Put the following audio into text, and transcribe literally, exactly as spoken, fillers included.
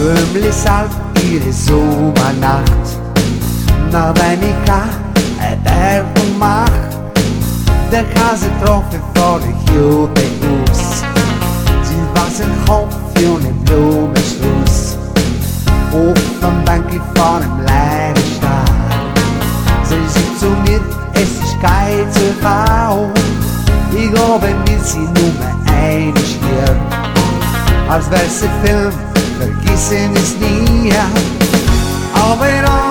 Böhmli salv ihre Sommernacht. Na, wenn ich kann, ein Werbung mach, der kann sie trocken vor der Jube aus. Sie was ein Kopf und ein Blumenschluss. Auf dem Bänke vor dem leeren Stall. Sie sagt zu mir, es ist geil zu fahren. Ich glaube, wir sind nur eine Stirn. Als wär's ein Film, vergessen es nie. Aber